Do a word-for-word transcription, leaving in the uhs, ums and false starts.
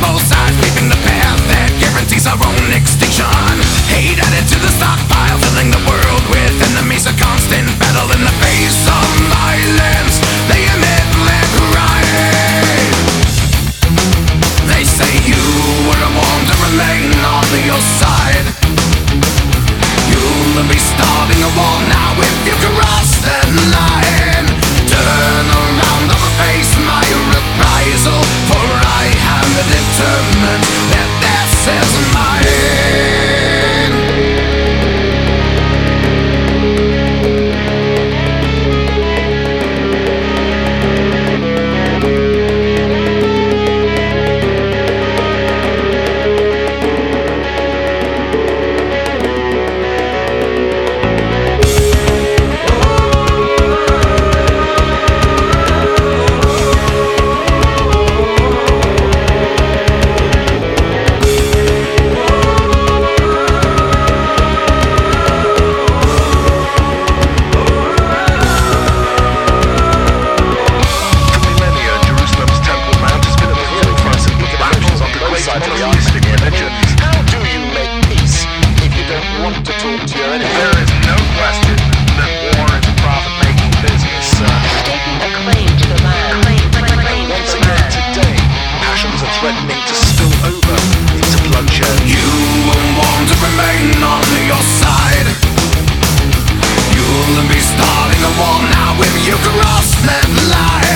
both sides, paving the path that guarantees our own extinction. Hate added to the stockpile, filling the world with enemies. A constant battle in the face of violence. They emit their crying. They say you were the one to remain on your side. You'll be starting a war now if you cross that line. Turn around or face my reprisal, for I am determined that this is mine. Threatening to spill over into bloodshed. You will want to remain on your side. You'll be starting a war now if you cross that line.